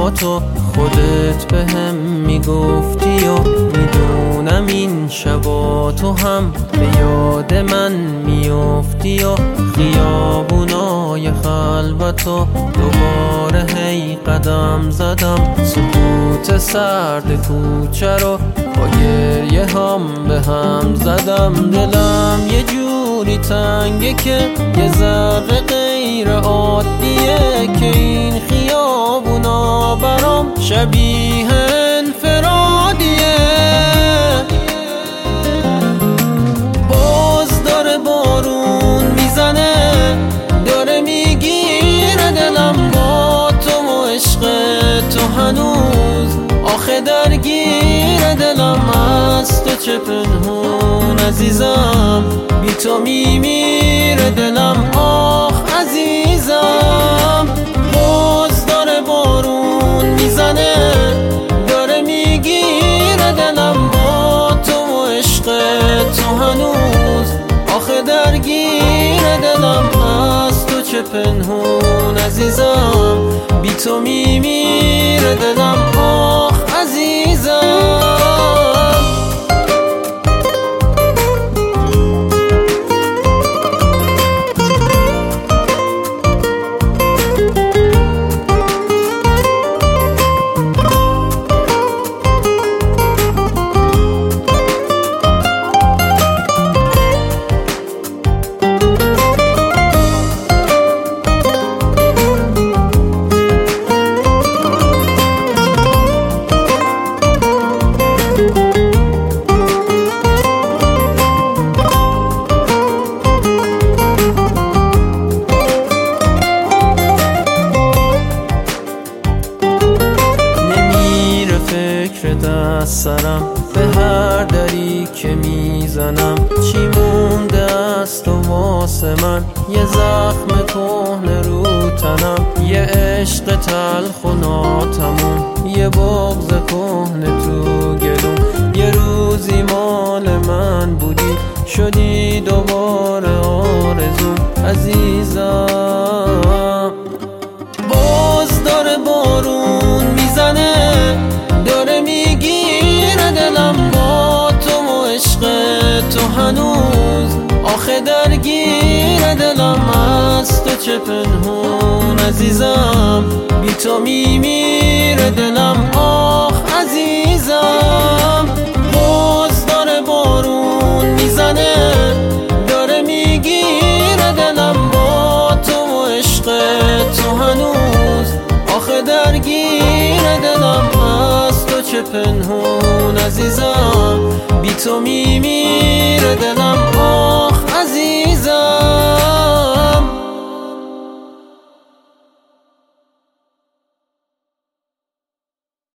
با تو خودت به هم میگفتی و میدونم این شبا تو هم به یاد من میافتی و خیابونای خلوتو دوباره هی قدم زدم، سکوت سرد کوچه رو با گریه هم به هم زدم. دلم یه جوری تنگه که یه ذره غیر عادیه که این خیابونا برام شبیه انفرادیه. باز داره بارون میزنه، داره میگیره دلم با تو و عشق تو هنوز آخه درگیر دلم از تو چه پنهون عزیزم، بی تو میمیره دلم آخ عزیزم. باز داره بارون میزنه، داره میگیره دلم با تو و عشق تو هنوز آخه درگیر دلم از تو چه پنهون عزیزم، بی تو میمیره دلم آخ عزیزم. فکر دست سرم به هر دری که میزنم، چی مونده است و واسه من یه زخم کهنه رو تنم، یه عشق تلخ و ناتموم، یه بغض کهنه تو گلوم. یه روزی مال من بودی شدی دوباره آرزوم عزیزم. باز داره بارون میزنه، داره میگیره دلم با تو و عشق تو هنوز آخه درگیر دلم از تو چه پنهون عزیزم، بی تو میمیره دلم آخ عزیزم. باز داره بارون میزنه، داره میگیره دلم با تو و عشق تو هنوز آخه درگیر دلم از تو چه پنهون عزیزم، بی تو میمیره دلم